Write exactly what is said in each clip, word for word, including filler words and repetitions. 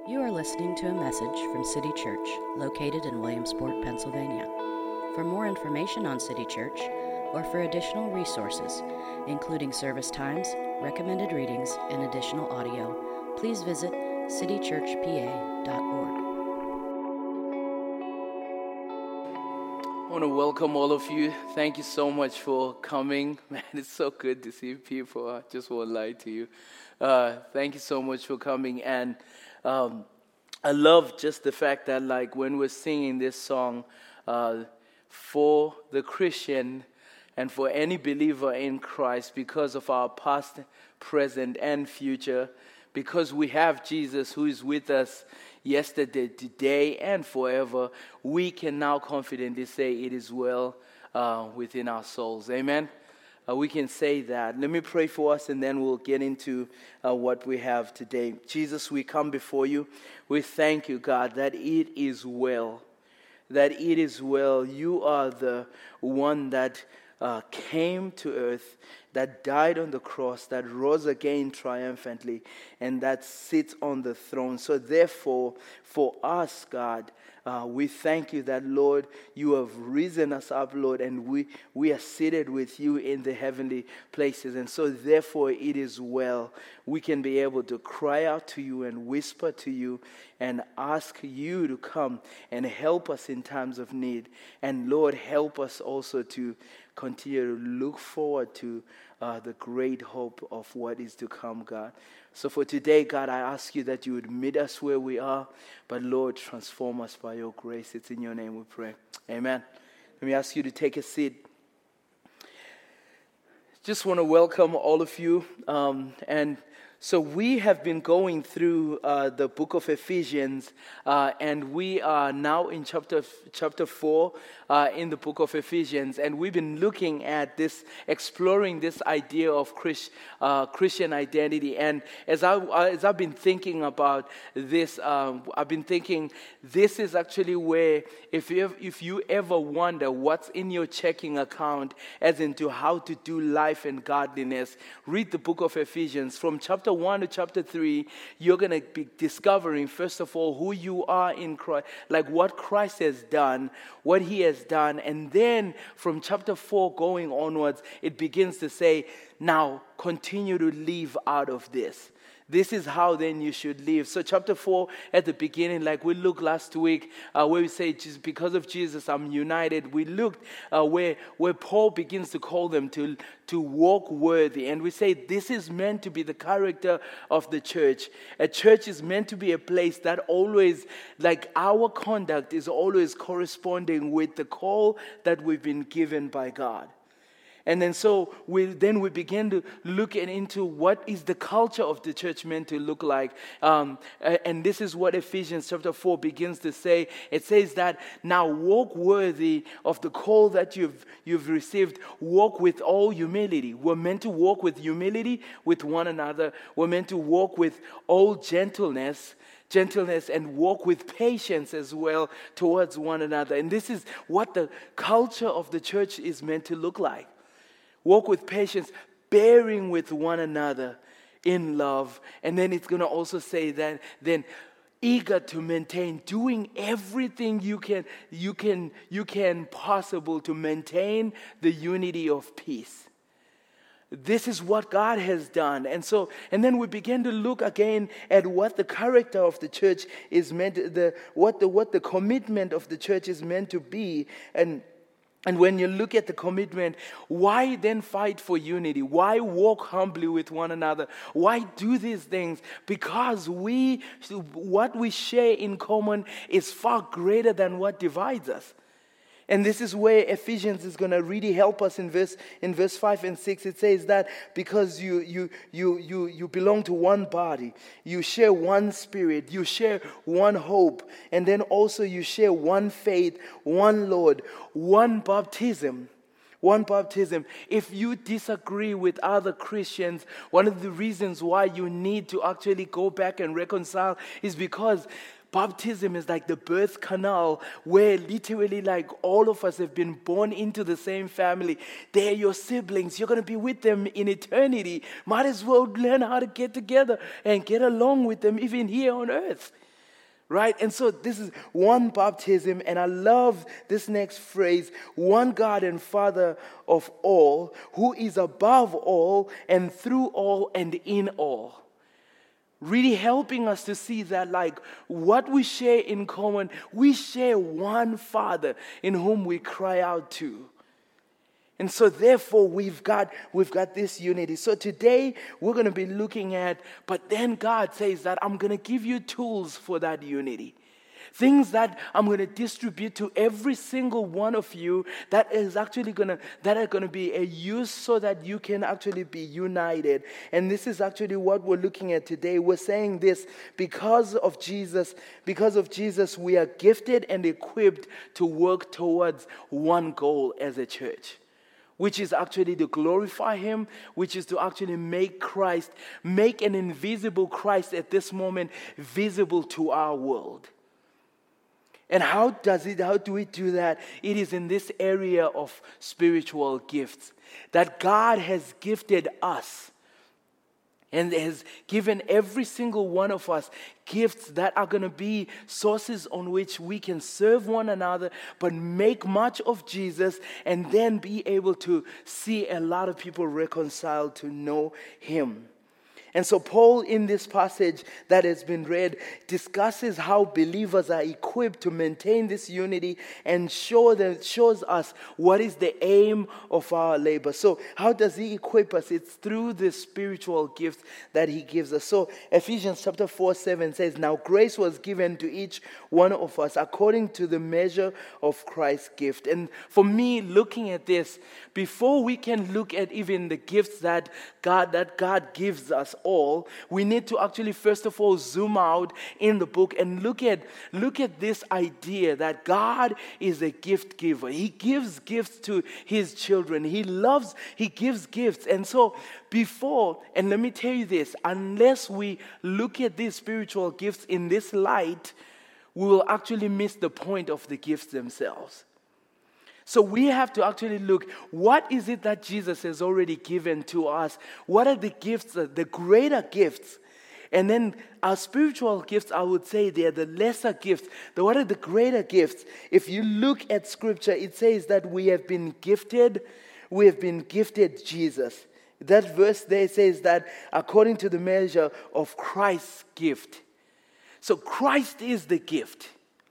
You are listening to a message from City Church, located in Williamsport, Pennsylvania. For more information on City Church, or for additional resources, including service times, recommended readings, and additional audio, please visit city church p a dot org. I want to welcome all of you. Thank you so much for coming. Man, it's so good to see people. I just won't lie to you. Uh, thank you so much for coming. And um, I love just the fact that, like, when we're singing this song, uh, for the Christian and for any believer in Christ, because of our past, present, and future, because we have Jesus who is with us yesterday, today, and forever, we can now confidently say it is well uh, within our souls. Amen? Uh, we can say that. Let me pray for us, and then we'll get into uh, what we have today. Jesus, we come before you. We thank you, God, that it is well. That it is well. You are the one that uh, came to earth, that died on the cross, that rose again triumphantly, and that sits on the throne. So therefore, for us, God, uh, we thank you that, Lord, you have risen us up, Lord, and we, we are seated with you in the heavenly places. And so therefore, it is well. We can be able to cry out to you and whisper to you and ask you to come and help us in times of need. And Lord, help us also to continue to look forward to uh, the great hope of what is to come, God. So for today, God, I ask you that you would meet us where we are, but Lord, transform us by your grace. It's in your name we pray. Amen. Let me ask you to take a seat. Just want to welcome all of you. Um, and so we have been going through uh, the book of Ephesians, uh, and we are now in chapter chapter four uh, in the book of Ephesians, and we've been looking at this, exploring this idea of Christ, uh, Christian identity. And as I as I've been thinking about this, um, I've been thinking this is actually where, if you if you ever wonder what's in your checking account, as into how to do life and godliness, read the book of Ephesians from chapter one to chapter three. You're going to be discovering, first of all, who you are in Christ, like what Christ has done, what he has done. And then from chapter four going onwards, it begins to say, now continue to live out of this. This is how then you should live. So chapter four at the beginning, like we looked last week, uh, where we say, just because of Jesus, I'm united. We looked uh, where where Paul begins to call them to, to walk worthy. And we say this is meant to be the character of the church. A church is meant to be a place that always, like our conduct is always corresponding with the call that we've been given by God. And then so we then we begin to look at, into what is the culture of the church meant to look like. Um, and this is what Ephesians chapter four begins to say. It says that now walk worthy of the call that you've you've received. Walk with all humility. We're meant to walk with humility with one another. We're meant to walk with all gentleness. Gentleness and walk with patience as well towards one another. And this is what the culture of the church is meant to look like. Walk with patience, bearing with one another in love. And then it's going to also say that then eager to maintain, doing everything you can, you can, you can possible to maintain the unity of peace. This is what God has done. And so, and then we begin to look again at what the character of the church is meant, the what the what the commitment of the church is meant to be. And And when you look at the commitment, why then fight for unity? Why walk humbly with one another? Why do these things? Because we, what we share in common is far greater than what divides us. And this is where Ephesians is going to really help us in verse in verse five and six. It says that because you you you you you belong to one body, you share one spirit, you share one hope, and then also you share one faith, one Lord, one baptism. One baptism. If you disagree with other Christians, one of the reasons why you need to actually go back and reconcile is because baptism is like the birth canal where literally like all of us have been born into the same family. They're your siblings. You're going to be with them in eternity. Might as well learn how to get together and get along with them even here on earth. Right? And so this is one baptism, and I love this next phrase, one God and Father of all, who is above all and through all and in all. Really helping us to see that, like, what we share in common, we share one Father in whom we cry out to. And so therefore we've got we've got this unity. So today we're going to be looking at, but then God says that I'm going to give you tools for that unity. Things that I'm going to distribute to every single one of you that is actually going to that are going to be a use so that you can actually be united. And this is actually what we're looking at today. We're saying this because of Jesus, because of Jesus we are gifted and equipped to work towards one goal as a church, which is actually to glorify Him, which is to actually make Christ, make an invisible Christ at this moment visible to our world. And how does it, how do we do that? It is in this area of spiritual gifts that God has gifted us and has given every single one of us gifts that are going to be sources on which we can serve one another, but make much of Jesus and then be able to see a lot of people reconciled to know Him. And so Paul, in this passage that has been read, discusses how believers are equipped to maintain this unity and show them, shows us what is the aim of our labor. So how does he equip us? It's through the spiritual gifts that he gives us. So Ephesians chapter four, seven says, "Now grace was given to each one of us according to the measure of Christ's gift." And for me, looking at this, before we can look at even the gifts that God, that God gives us all, we need to actually first of all zoom out in the book and look at look at this idea that God is a gift giver. He gives gifts to his children. He loves, he gives gifts. And so before, and let me tell you this, unless we look at these spiritual gifts in this light, we will actually miss the point of the gifts themselves. So we have to actually look, what is it that Jesus has already given to us? What are the gifts, the greater gifts? And then our spiritual gifts, I would say they are the lesser gifts. What are the greater gifts? If you look at Scripture, it says that we have been gifted, we have been gifted Jesus. That verse there says that according to the measure of Christ's gift. So Christ is the gift.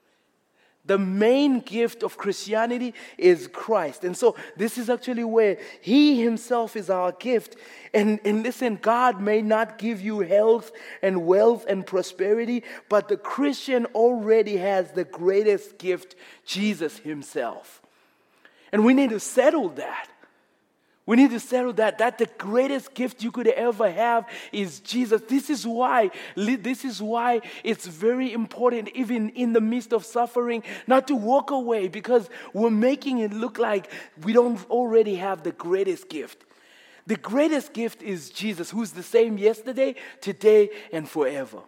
The main gift of Christianity is Christ. And so this is actually where He Himself is our gift. And, and listen, God may not give you health and wealth and prosperity, but the Christian already has the greatest gift, Jesus Himself. And we need to settle that. We need to settle that, that the greatest gift you could ever have is Jesus. This is why, this is why it's very important, even in the midst of suffering, not to walk away because we're making it look like we don't already have the greatest gift. The greatest gift is Jesus, who's the same yesterday, today, and forever.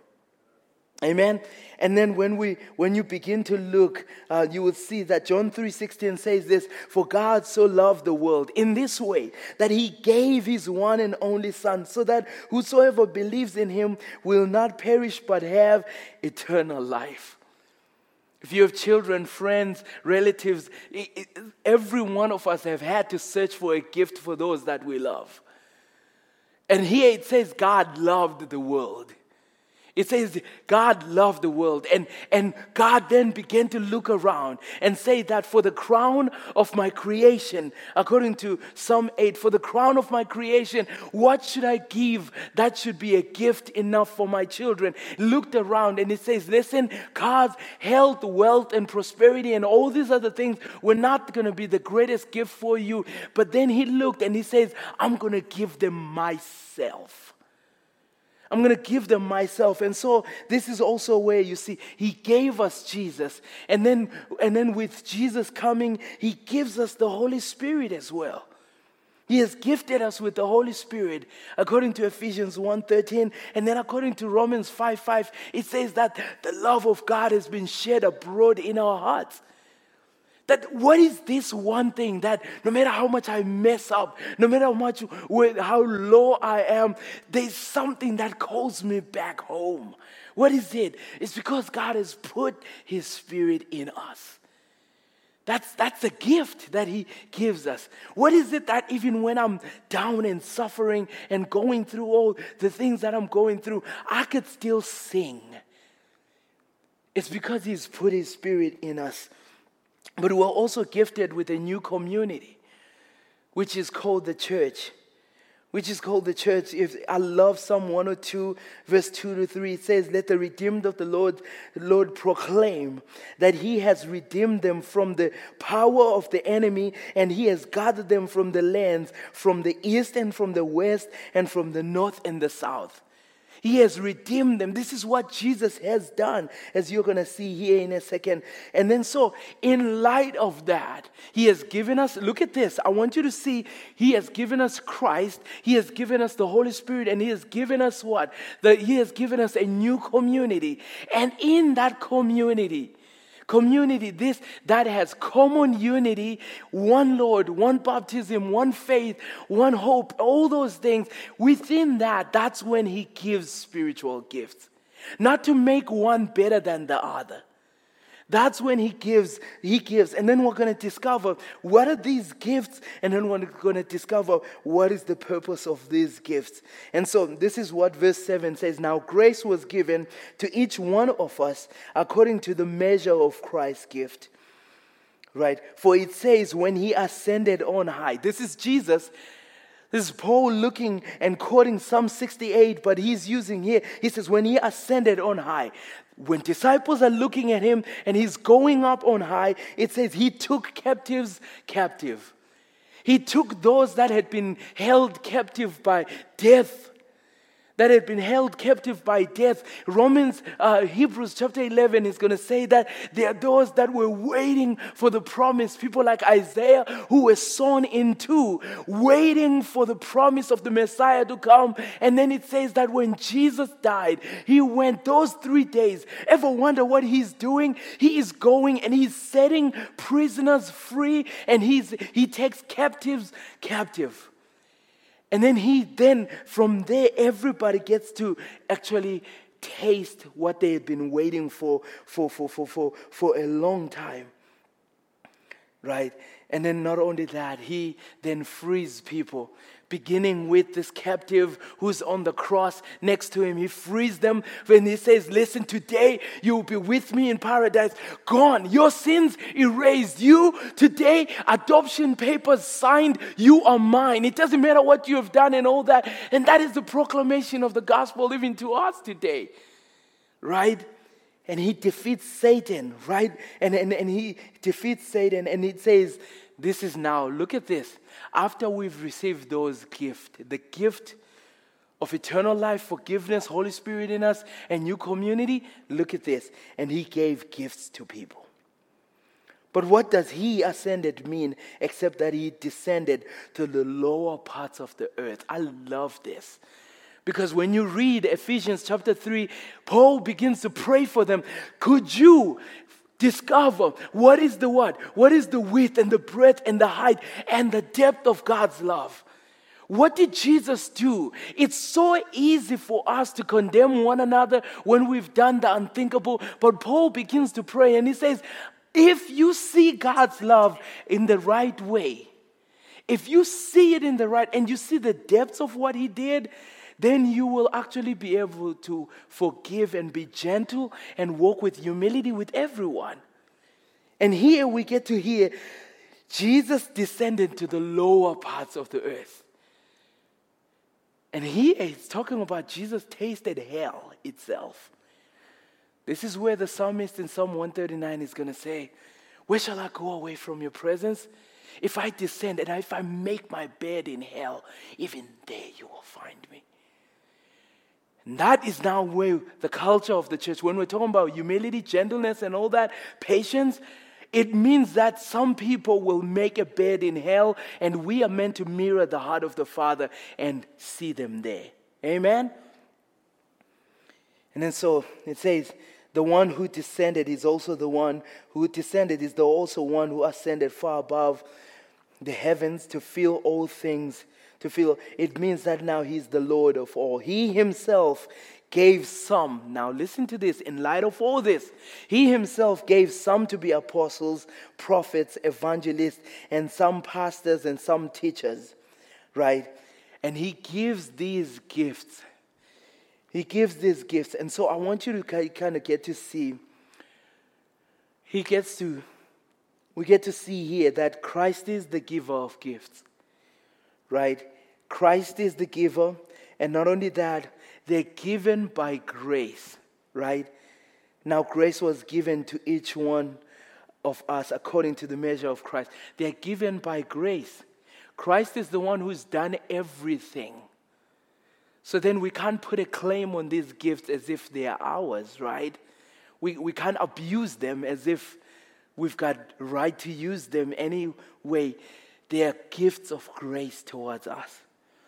Amen. And then when we when you begin to look, uh, you will see that John three sixteen says this: "For God so loved the world in this way, that He gave His one and only Son, so that whosoever believes in Him will not perish but have eternal life." If you have children, friends, relatives, it, it, every one of us have had to search for a gift for those that we love. And here it says God loved the world. It says God loved the world, and, and God then began to look around and say that for the crown of my creation, according to Psalm eight, for the crown of my creation, what should I give that should be a gift enough for my children? Looked around and it says, listen, God's health, wealth, and prosperity and all these other things were not going to be the greatest gift for you. But then He looked and He says, I'm going to give them myself. I'm going to give them myself. And so this is also where you see He gave us Jesus. And then, and then with Jesus coming, He gives us the Holy Spirit as well. He has gifted us with the Holy Spirit according to Ephesians one thirteen. And then according to Romans five five, it says that the love of God has been shed abroad in our hearts. That what is this one thing that no matter how much I mess up, no matter how much, how low I am, there's something that calls me back home. What is it? It's because God has put His Spirit in us. That's, that's a gift that He gives us. What is it that even when I'm down and suffering and going through all the things that I'm going through, I could still sing? It's because He's put His Spirit in us. But we're also gifted with a new community, which is called the church. Which is called the church. If I love Psalm one oh two, verse two to three. It says, "Let the redeemed of the Lord, Lord proclaim that He has redeemed them from the power of the enemy, and He has gathered them from the lands, from the east and from the west, and from the north and the south." He has redeemed them. This is what Jesus has done, as you're going to see here in a second. And then so, in light of that, He has given us, look at this. I want you to see, He has given us Christ. He has given us the Holy Spirit. And He has given us what? The, he has given us a new community. And in that community, Community, this that has common unity, one Lord, one baptism, one faith, one hope, all those things. Within that, that's when He gives spiritual gifts. Not to make one better than the other. That's when He gives, He gives. And then we're going to discover what are these gifts, and then we're going to discover what is the purpose of these gifts. And so this is what verse seven says. "Now grace was given to each one of us according to the measure of Christ's gift." Right? For it says, when He ascended on high. This is Jesus. This is Paul looking and quoting Psalm sixty-eight, but he's using here, he says, when He ascended on high. When disciples are looking at Him and He's going up on high, it says He took captives captive. He took those that had been held captive by death. That had been held captive by death. Romans, uh, Hebrews chapter eleven is going to say that there are those that were waiting for the promise. People like Isaiah who were sown in two, waiting for the promise of the Messiah to come. And then it says that when Jesus died, He went those three days. Ever wonder what He's doing? He is going and He's setting prisoners free, and he's He takes captives captive. And then he, then from there, everybody gets to actually taste what they had been waiting for, for, for, for, for, for a long time. Right? And then not only that, He then frees people. Beginning with this captive who's on the cross next to Him. He frees them when He says, listen, today you will be with me in paradise. Gone. Your sins erased. You, today, adoption papers signed. You are mine. It doesn't matter what you have done and all that. And that is the proclamation of the gospel even to us today. Right? And He defeats Satan. Right? And, and, and He defeats Satan. And it says, this is now, look at this. After we've received those gifts, the gift of eternal life, forgiveness, Holy Spirit in us, and new community, look at this. And He gave gifts to people. But what does He ascended mean except that He descended to the lower parts of the earth? I love this. Because when you read Ephesians chapter three, Paul begins to pray for them. Could you discover what is the what? What is the width and the breadth and the height and the depth of God's love? What did Jesus do? It's so easy for us to condemn one another when we've done the unthinkable. But Paul begins to pray and he says, if you see God's love in the right way, if you see it in the right, and you see the depths of what He did, then you will actually be able to forgive and be gentle and walk with humility with everyone. And here we get to hear Jesus descended to the lower parts of the earth. And here it's talking about Jesus tasted hell itself. This is where the psalmist in Psalm one thirty-nine is going to say, where shall I go away from your presence? If I descend and if I make my bed in hell, even there you will find me. And that is now where the culture of the church, when we're talking about humility, gentleness, and all that, patience, it means that some people will make a bed in hell, and we are meant to mirror the heart of the Father and see them there. Amen? And then so it says, The one who descended is also the one who descended is the also one who ascended far above the heavens to fill all things. To fill, it means that now he's the Lord of all. He himself gave some. Now listen to this. In light of all this, he himself gave some to be apostles, prophets, evangelists, and some pastors and some teachers. Right? And he gives these gifts. He gives these gifts. And so I want you to kind of get to see. He gets to, we get to see here that Christ is the giver of gifts. Right? Christ is the giver. And not only that, they're given by grace. Right? Now grace was given to each one of us according to the measure of Christ. They're given by grace. Christ is the one who's done everything. So then we can't put a claim on these gifts as if they are ours, right? We we can't abuse them as if we've got right to use them anyway. They are gifts of grace towards us,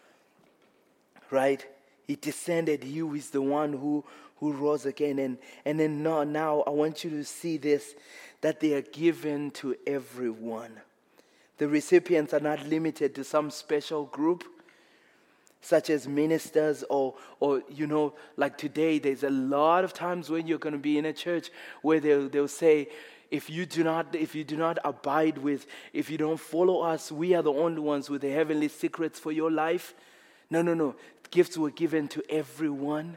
right? He descended. He is the one who, who rose again. And, and then now, now I want you to see this, that they are given to everyone. The recipients are not limited to some special group, such as ministers or, or you know, like today, there's a lot of times when you're going to be in a church where they'll, they'll say, if you do not, if you do not abide with, if you don't follow us, we are the only ones with the heavenly secrets for your life. No, no, no. Gifts were given to everyone.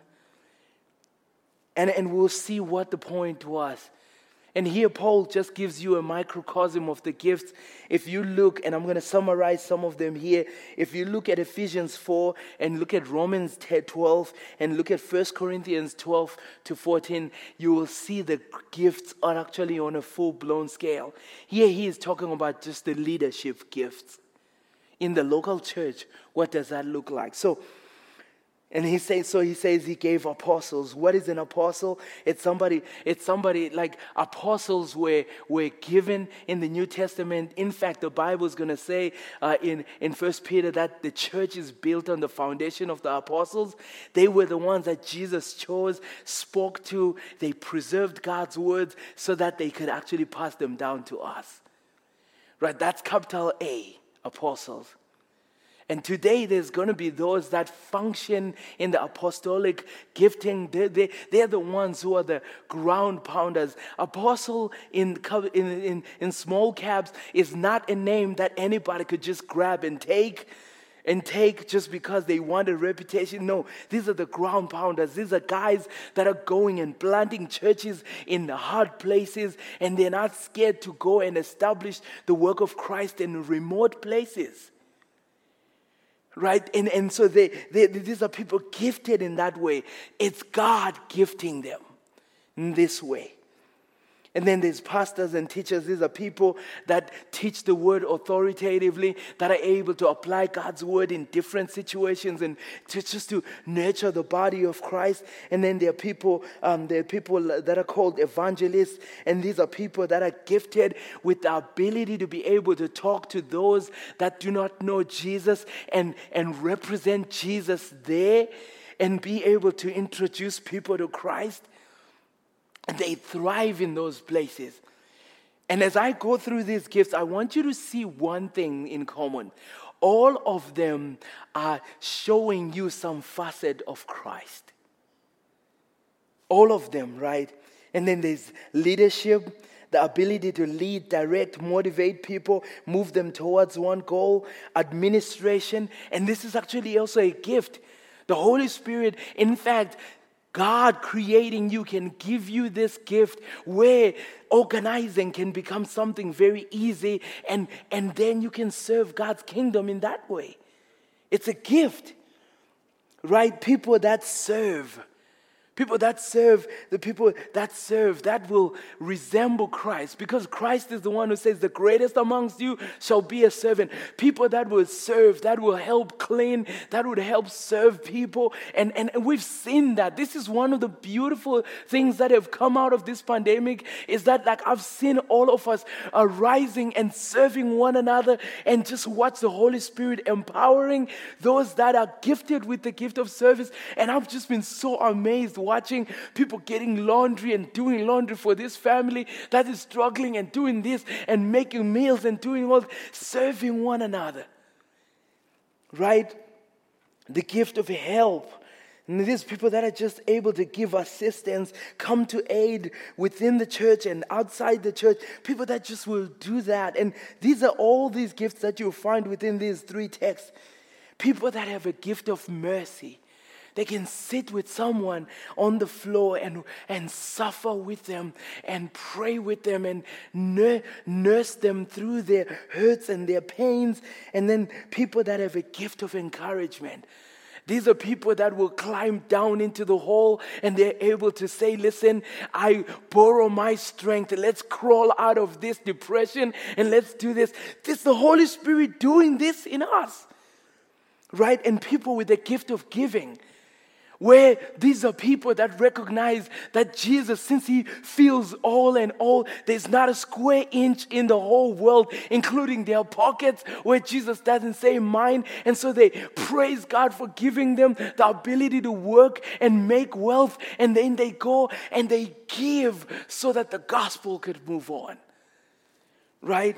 And, and we'll see what the point was. And here Paul just gives you a microcosm of the gifts. If you look, and I'm going to summarize some of them here. If you look at Ephesians four and look at Romans twelve and look at First Corinthians twelve to fourteen, you will see the gifts are actually on a full-blown scale. Here he is talking about just the leadership gifts. In the local church, what does that look like? So, And he says, so he says he gave apostles. What is an apostle? It's somebody, it's somebody like apostles were, were given in the New Testament. In fact, the Bible is going to say uh, in, in First Peter that the church is built on the foundation of the apostles. They were the ones that Jesus chose, spoke to. They preserved God's words so that they could actually pass them down to us. Right? That's capital A, apostles. And today there's going to be those that function in the apostolic gifting. They, they, they're the ones who are the ground pounders. Apostle in, in, in, in small caps is not a name that anybody could just grab and take and take just because they want a reputation. No, these are the ground pounders. These are guys that are going and planting churches in the hard places, and they're not scared to go and establish the work of Christ in remote places. Right? And, and so they, they, these are people gifted in that way. It's God gifting them in this way. And then there's pastors and teachers. These are people that teach the word authoritatively, that are able to apply God's word in different situations and to, just to nurture the body of Christ. And then there are people, um, there are people that are called evangelists, and these are people that are gifted with the ability to be able to talk to those that do not know Jesus and, and represent Jesus there and be able to introduce people to Christ. And they thrive in those places. And as I go through these gifts, I want you to see one thing in common. All of them are showing you some facet of Christ. All of them, right? And then there's leadership, the ability to lead, direct, motivate people, move them towards one goal, administration. And this is actually also a gift. The Holy Spirit, in fact, God creating you can give you this gift where organizing can become something very easy, and, and then you can serve God's kingdom in that way. It's a gift, right? People that serve. People that serve, the people that serve, that will resemble Christ. Because Christ is the one who says, the greatest amongst you shall be a servant. People that will serve, that will help clean, that would help serve people. And, and, and we've seen that. This is one of the beautiful things that have come out of this pandemic, is that like I've seen all of us are rising and serving one another, and just watch the Holy Spirit empowering those that are gifted with the gift of service. And I've just been so amazed watching people getting laundry and doing laundry for this family that is struggling and doing this and making meals and doing all, serving one another. Right? The gift of help. And these people that are just able to give assistance, come to aid within the church and outside the church. People that just will do that. And these are all these gifts that you'll find within these three texts. People that have a gift of mercy. They can sit with someone on the floor and, and suffer with them and pray with them and nurse them through their hurts and their pains. And then people that have a gift of encouragement. These are people that will climb down into the hole and they're able to say, listen, I borrow my strength. Let's crawl out of this depression and let's do this. This is the Holy Spirit doing this in us. Right? And people with the gift of giving. Where these are people that recognize that Jesus, since he fills all and all, there's not a square inch in the whole world, including their pockets, where Jesus doesn't say mine. And so they praise God for giving them the ability to work and make wealth. And then they go and they give so that the gospel could move on. Right?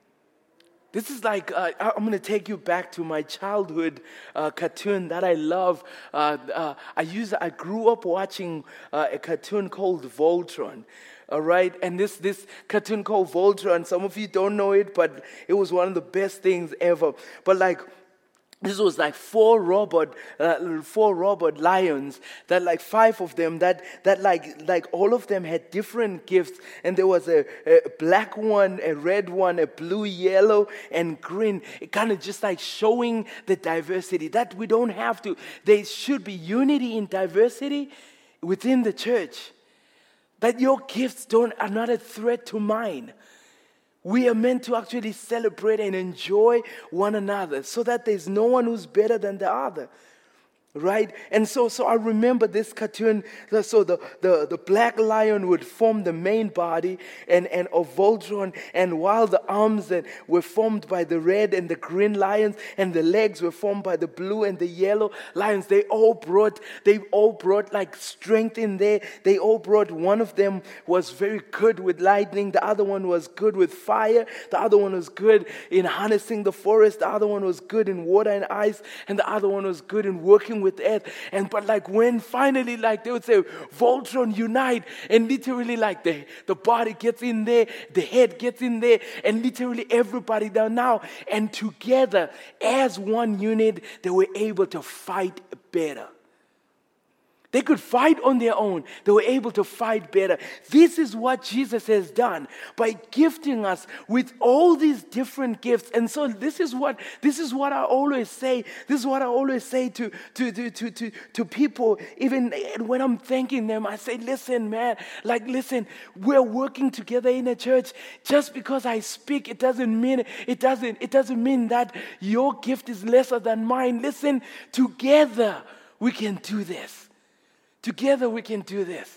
This is like, uh, I'm going to take you back to my childhood uh, cartoon that I love. Uh, uh, I used, I grew up watching uh, a cartoon called Voltron. All right, and this this cartoon called Voltron, some of you don't know it, but it was one of the best things ever. But like, this was like four robot, uh, four robot lions. That like five of them. That that like like all of them had different gifts. And there was a, a black one, a red one, a blue, yellow, and green. It kind of just like showing the diversity that we don't have to. There should be unity in diversity within the church. That your gifts don't are not a threat to mine. We are meant to actually celebrate and enjoy one another so that there's no one who's better than the other. Right? And so so I remember this cartoon. So the, the, the black lion would form the main body and, and of Voltron. And while the arms that were formed by the red and the green lions and the legs were formed by the blue and the yellow lions, they all brought, they all brought like strength in there. They all brought, one of them was very good with lightning. The other one was good with fire. The other one was good in harnessing the forest. The other one was good in water and ice. And the other one was good in working with earth. And but like when finally like they would say Voltron unite, and literally like the, the body gets in there, the head gets in there, and literally everybody down now, and together as one unit they were able to fight better. They could fight on their own. They were able to fight better. This is what Jesus has done by gifting us with all these different gifts. And so this is what this is what I always say. This is what I always say to to to to to, to people. Even when I'm thanking them, I say, "Listen, man. Like, listen. We're working together in a church. Just because I speak, it doesn't mean it doesn't it doesn't mean that your gift is lesser than mine. Listen. Together we can do this." Together we can do this.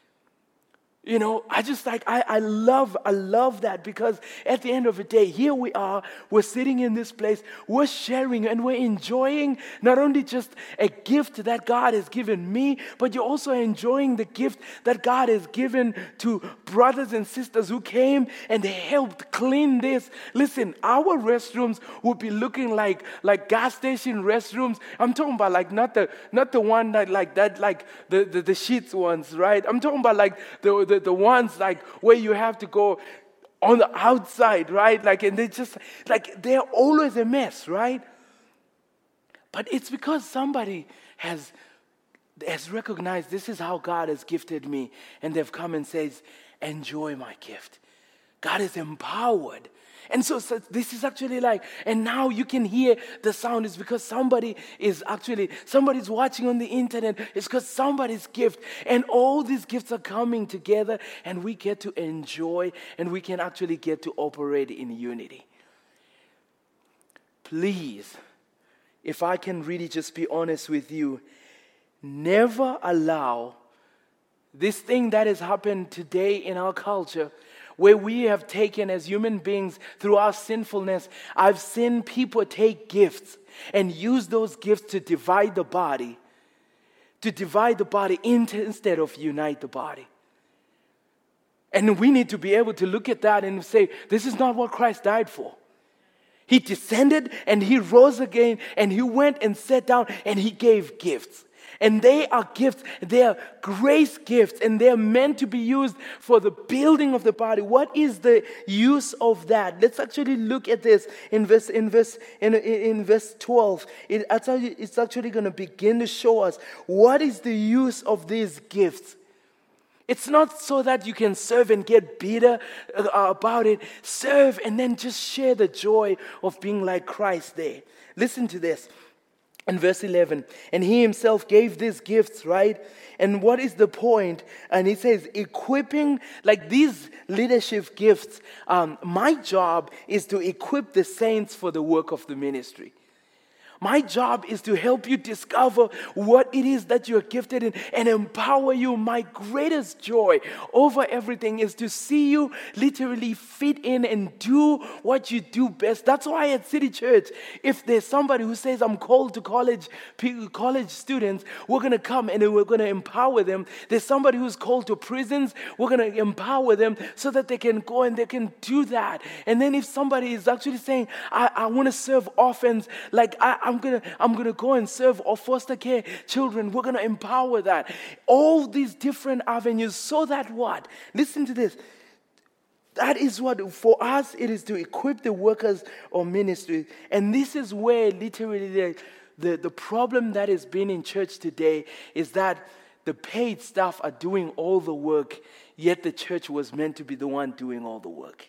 You know, I just like, I, I love, I love that, because at the end of the day, here we are, we're sitting in this place, we're sharing and we're enjoying not only just a gift that God has given me, but you're also enjoying the gift that God has given to brothers and sisters who came and helped clean this. Listen, our restrooms would be looking like, like gas station restrooms. I'm talking about like not the, not the one that like that, like the, the, the sheets ones, right? I'm talking about like the, The, the ones like where you have to go on the outside, right? Like, and they just, like, they're always a mess, right? But it's because somebody has, has recognized this is how God has gifted me. And they've come and says, enjoy my gift. God is empowered. And so, so this is actually like, and now you can hear the sound. It's because somebody is actually, somebody's watching on the internet. It's because somebody's gift. And all these gifts are coming together and we get to enjoy and we can actually get to operate in unity. Please, if I can really just be honest with you, never allow this thing that has happened today in our culture, where we have taken as human beings through our sinfulness, I've seen people take gifts and use those gifts to divide the body. to divide the body instead of unite the body. And we need to be able to look at that and say, this is not what Christ died for. He descended and he rose again and he went and sat down and he gave gifts. And they are gifts, they are grace gifts, and they are meant to be used for the building of the body. What is the use of that? Let's actually look at this in verse in verse in, in verse twelve. It actually, it's actually going to begin to show us what is the use of these gifts. It's not so that you can serve and get bitter about it. Serve and then just share the joy of being like Christ there. Listen to this. In verse eleven, and he himself gave these gifts, right? And what is the point? And he says, equipping, like these leadership gifts, um, my job is to equip the saints for the work of the ministry. My job is to help you discover what it is that you're gifted in and empower you. My greatest joy over everything is to see you literally fit in and do what you do best. That's why at City Church, if there's somebody who says, I'm called to college, college students, we're going to come and we're going to empower them. There's somebody who's called to prisons, we're going to empower them so that they can go and they can do that. And then if somebody is actually saying, I, I want to serve orphans, like I, I'm gonna, I'm gonna go and serve or foster care children. We're gonna empower that. All these different avenues, so that what? Listen to this. That is what, for us, it is to equip the workers of ministry. And this is where literally the, the, the problem that has been in church today is that the paid staff are doing all the work, yet the church was meant to be the one doing all the work.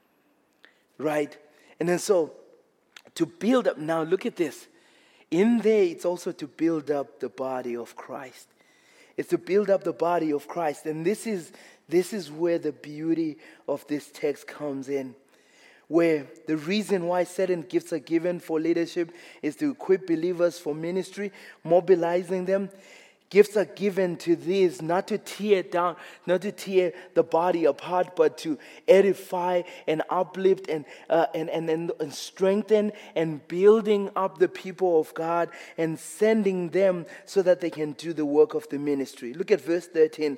Right? And then so, to build up, now look at this. In there, it's also to build up the body of Christ. It's to build up the body of Christ. And this is, this is where the beauty of this text comes in. Where the reason why certain gifts are given for leadership is to equip believers for ministry, mobilizing them. Gifts are given to these not to tear down, not to tear the body apart, but to edify and uplift and, uh, and, and, and, and strengthen and building up the people of God and sending them so that they can do the work of the ministry. Look at verse thirteen.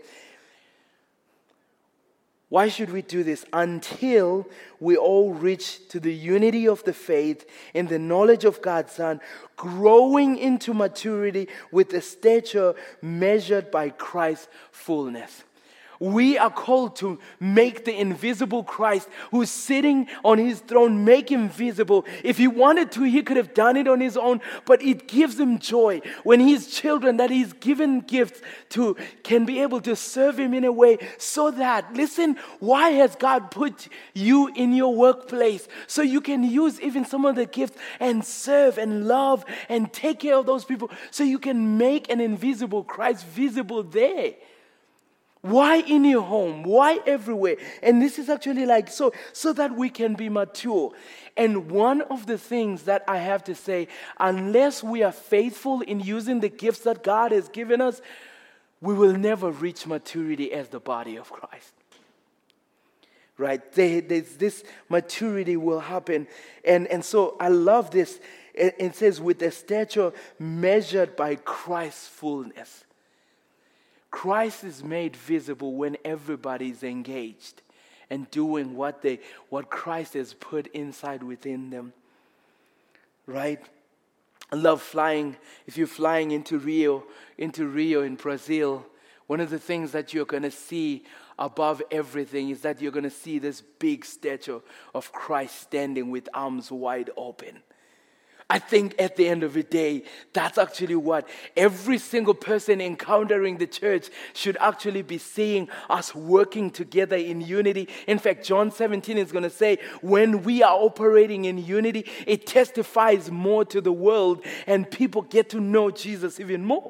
Why should we do this? Until we all reach to the unity of the faith in the knowledge of God's Son, growing into maturity with the stature measured by Christ's fullness. We are called to make the invisible Christ who's sitting on his throne, make him visible. If he wanted to, he could have done it on his own, but it gives him joy when his children that he's given gifts to can be able to serve him in a way so that, listen, why has God put you in your workplace? So you can use even some of the gifts and serve and love and take care of those people so you can make an invisible Christ visible there. Why in your home? Why everywhere? And this is actually like so, so that we can be mature. And one of the things that I have to say, unless we are faithful in using the gifts that God has given us, we will never reach maturity as the body of Christ. Right? There, there's this maturity will happen. And, and so I love this. It, it says, with the stature measured by Christ's fullness. Christ is made visible when everybody is engaged and doing what they, what Christ has put inside within them. Right? I love flying. If you're flying into Rio, into Rio in Brazil, one of the things that you're going to see above everything is that you're going to see this big statue of Christ standing with arms wide open. I think at the end of the day, that's actually what every single person encountering the church should actually be seeing, us working together in unity. In fact, John seventeen is going to say, when we are operating in unity, it testifies more to the world and people get to know Jesus even more.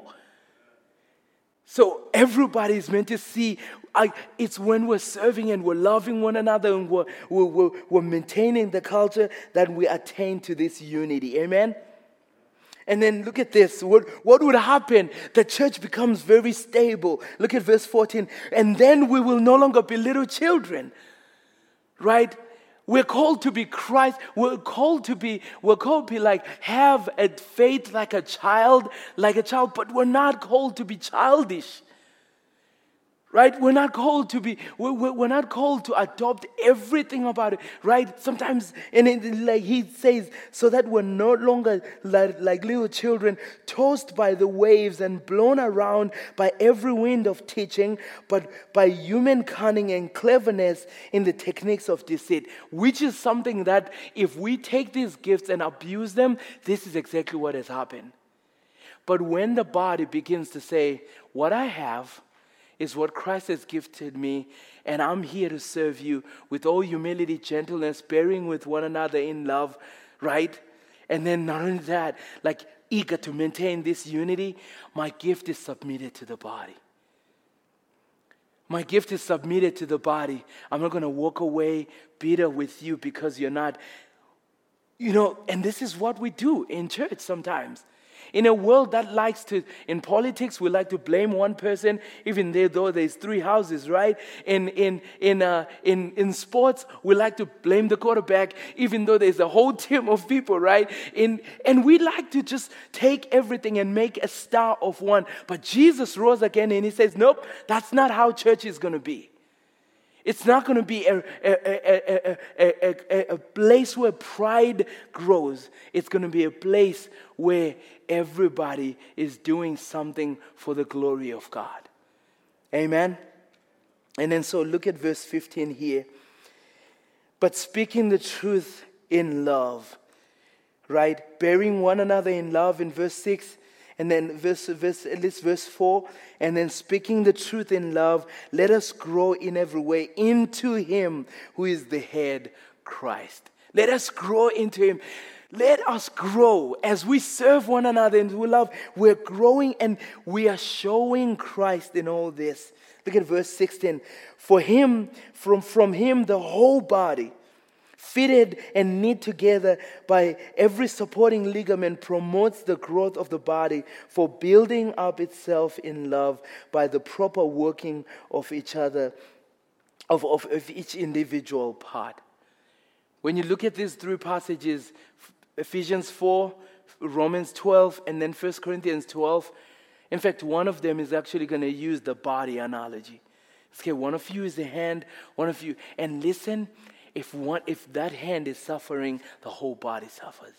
So everybody is meant to see, I, it's when we're serving and we're loving one another and we're, we're, we're, we're maintaining the culture that we attain to this unity. Amen? And then look at this. What, what would happen? The church becomes very stable. Look at verse fourteen. And then we will no longer be little children. Right? We're called to be Christ. We're called to be, we're called to be like, have a faith like a child, like a child, but we're not called to be childish. Right? We're not called to be, we're, we're not called to adopt everything about it, right? Sometimes, and it, like he says, so that we're no longer like, like little children, tossed by the waves and blown around by every wind of teaching, but by human cunning and cleverness in the techniques of deceit, which is something that if we take these gifts and abuse them, this is exactly what has happened. But when the body begins to say, what I have is what Christ has gifted me, and I'm here to serve you with all humility, gentleness, bearing with one another in love, right? And then not only that, like eager to maintain this unity, my gift is submitted to the body. My gift is submitted to the body. I'm not going to walk away bitter with you because you're not, you know, and this is what we do in church sometimes. In a world that likes to, in politics, we like to blame one person, even though there's three houses, right? In in in uh, in in sports, we like to blame the quarterback, even though there's a whole team of people, right? In and we like to just take everything and make a star of one. But Jesus rose again, and he says, nope, that's not how church is going to be. It's not going to be a, a, a, a, a, a place where pride grows. It's going to be a place where everybody is doing something for the glory of God. Amen? And then so look at verse fifteen here. But speaking the truth in love, right? Bearing one another in love in verse six. And then verse, verse, at least verse four, and then speaking the truth in love, let us grow in every way into him who is the head, Christ. Let us grow into him. Let us grow as we serve one another and we love. We're growing and we are showing Christ in all this. Look at verse sixteen. For him, from, from him, the whole body, fitted and knit together by every supporting ligament, promotes the growth of the body for building up itself in love by the proper working of each other, of, of, of each individual part. When you look at these three passages, Ephesians four, Romans twelve, and then First Corinthians twelve, in fact, one of them is actually going to use the body analogy. Okay, one of you is the hand, one of you, and listen, If one, if that hand is suffering, the whole body suffers.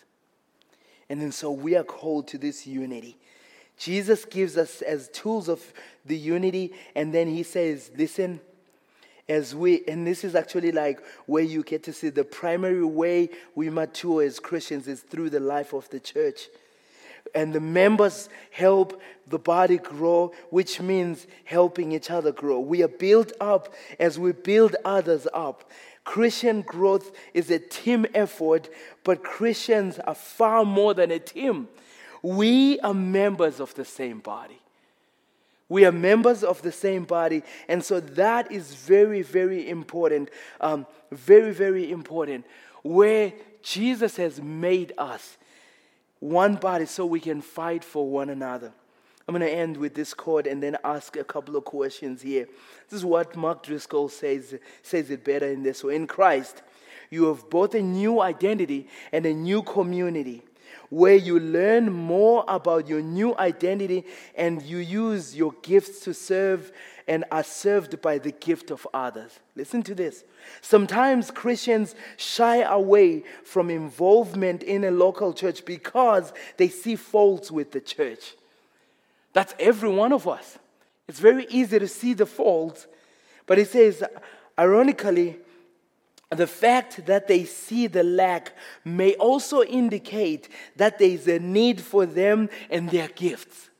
And then so we are called to this unity. Jesus gives us as tools of the unity, and then he says, listen, as we, and this is actually like where you get to see the primary way we mature as Christians is through the life of the church. And the members help the body grow, which means helping each other grow. We are built up as we build others up. Christian growth is a team effort, but Christians are far more than a team. We are members of the same body. We are members of the same body, and so that is very, very important. Um, very, very important. Where Jesus has made us one body so we can fight for one another. I'm going to end with this quote and then ask a couple of questions here. This is what Mark Driscoll says, says it better in this way. In Christ, you have both a new identity and a new community where you learn more about your new identity and you use your gifts to serve and are served by the gift of others. Listen to this. Sometimes Christians shy away from involvement in a local church because they see faults with the church. That's every one of us. It's very easy to see the faults, but it says, ironically, the fact that they see the lack may also indicate that there is a need for them and their gifts.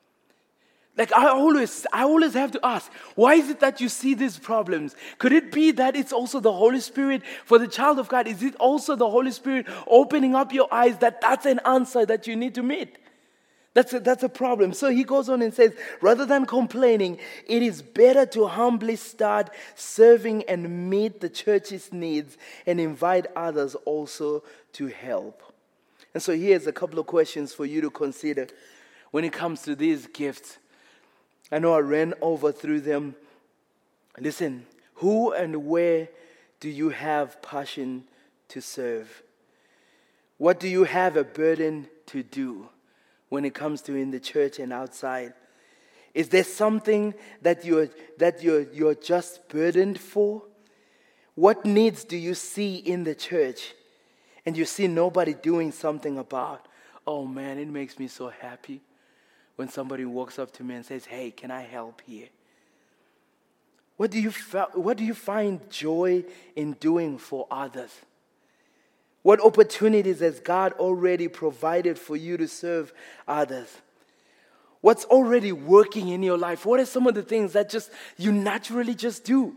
Like I always, I always have to ask, why is it that you see these problems? Could it be that it's also the Holy Spirit for the child of God? Is it also the Holy Spirit opening up your eyes that that's an answer that you need to meet? That's a, that's a problem. So he goes on and says, rather than complaining, it is better to humbly start serving and meet the church's needs and invite others also to help. And so here's a couple of questions for you to consider when it comes to these gifts. I know I ran over through them. Listen, who and where do you have passion to serve? What do you have a burden to do when it comes to in the church and outside? Is there something that you're that you're you're just burdened for? What needs do you see in the church and you see nobody doing something about? Oh man, it makes me so happy when somebody walks up to me and says, "Hey, can I help here?" What do you what do you find joy in doing for others? What opportunities has God already provided for you to serve others? What's already working in your life? What are some of the things that just you naturally just do?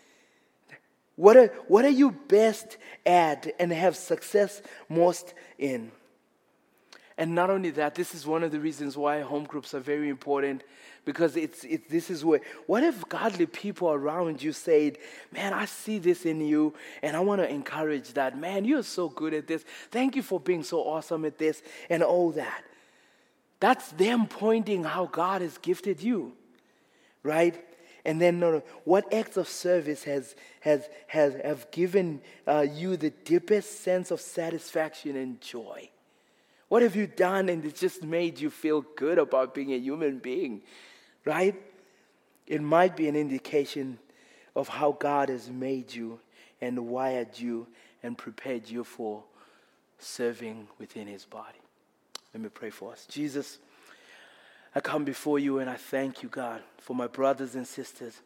What are, what are you best at and have success most in? And not only that, this is one of the reasons why home groups are very important, because it's, it's this is where, what if godly people around you said, "Man, I see this in you and I want to encourage that. Man, you're so good at this. Thank you for being so awesome at this," and all that. That's them pointing how God has gifted you, right? And then, no, no, what acts of service has has has have given uh, you the deepest sense of satisfaction and joy? What have you done and it just made you feel good about being a human being, right? It might be an indication of how God has made you and wired you and prepared you for serving within His body. Let me pray for us. Jesus, I come before you and I thank you, God, for my brothers and sisters.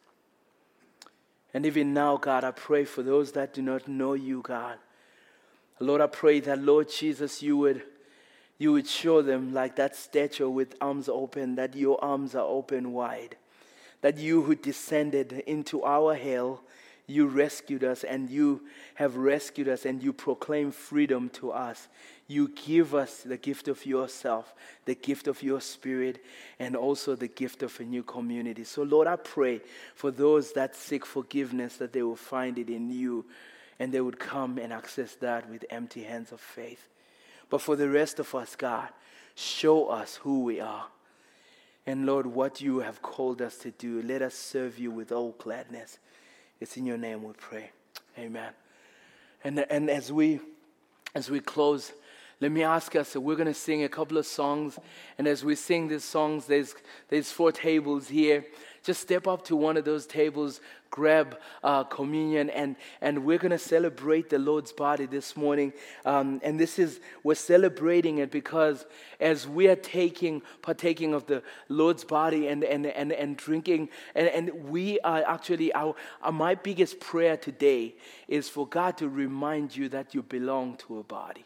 And even now, God, I pray for those that do not know you, God. Lord, I pray that, Lord Jesus, you would you would show them like that statue with arms open, that your arms are open wide. That you who descended into our hell, you rescued us and you have rescued us and you proclaim freedom to us. You give us the gift of yourself, the gift of your spirit, and also the gift of a new community. So Lord, I pray for those that seek forgiveness, that they will find it in you and they would come and access that with empty hands of faith. But for the rest of us, God, show us who we are. And Lord, what you have called us to do, let us serve you with all gladness. It's in your name we pray. Amen. And, and as we as we close, let me ask us, we're going to sing a couple of songs. And as we sing these songs, there's, there's four tables here. Just step up to one of those tables, grab uh, communion, and, and we're going to celebrate the Lord's body this morning. Um, and this is, we're celebrating it because as we are taking, partaking of the Lord's body and, and, and, and drinking, and, and we are actually, our, our, my biggest prayer today is for God to remind you that you belong to a body.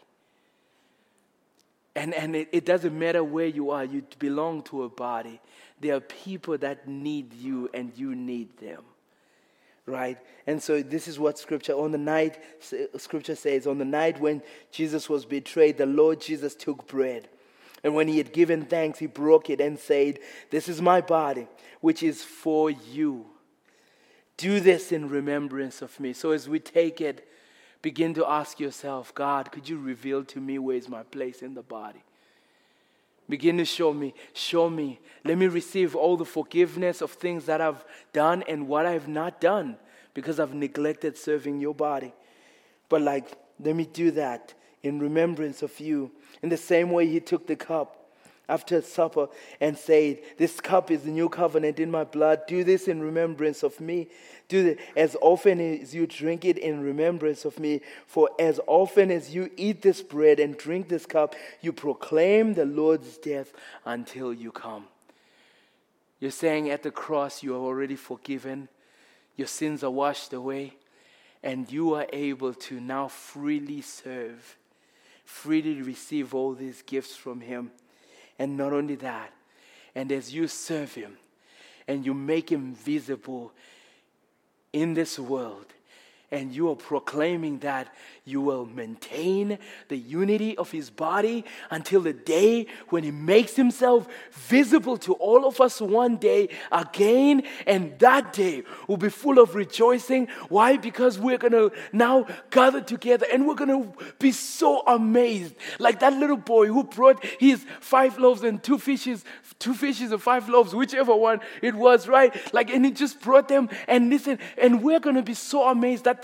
And and it, it doesn't matter where you are, you belong to a body. There are people that need you and you need them, right? And so this is what Scripture, on the night, Scripture says, on the night when Jesus was betrayed, the Lord Jesus took bread. And when he had given thanks, he broke it and said, "This is my body, which is for you. Do this in remembrance of me." So as we take it, begin to ask yourself, God, could you reveal to me where is my place in the body? Begin to show me, show me. Let me receive all the forgiveness of things that I've done and what I've not done because I've neglected serving your body. But like, let me do that in remembrance of you. In the same way he took the cup after supper and said, "This cup is the new covenant in my blood. Do this in remembrance of me. Do this as often as you drink it in remembrance of me. For as often as you eat this bread and drink this cup, you proclaim the Lord's death until you come." You're saying at the cross you are already forgiven. Your sins are washed away. And you are able to now freely serve, freely receive all these gifts from him. And not only that, and as you serve him and you make him visible in this world, and you are proclaiming that you will maintain the unity of his body until the day when he makes himself visible to all of us one day again. And that day will be full of rejoicing. Why? Because we're going to now gather together and we're going to be so amazed. Like that little boy who brought his five loaves and two fishes, two fishes and five loaves, whichever one it was, right? Like, and he just brought them, and listen, and we're going to be so amazed that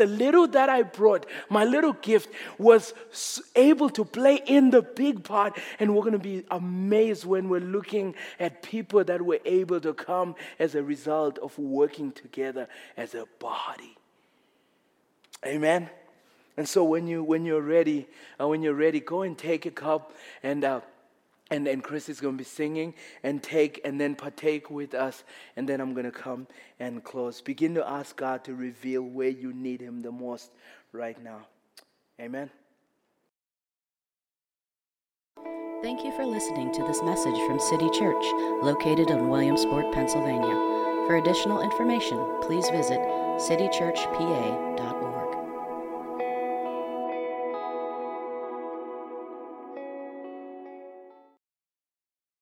the little that I brought, my little gift, was able to play in the big part. And we're going to be amazed when we're looking at people that were able to come as a result of working together as a body. Amen. And so when you when you're ready, uh, when you're ready, go and take a cup, and uh, and and Chris is going to be singing, and take and then partake with us, and then I'm going to come and close. Begin to ask God to reveal where you need Him the most right now. Amen. Thank you for listening to this message from City Church, located in Williamsport, Pennsylvania. For additional information, please visit city church p a dot org.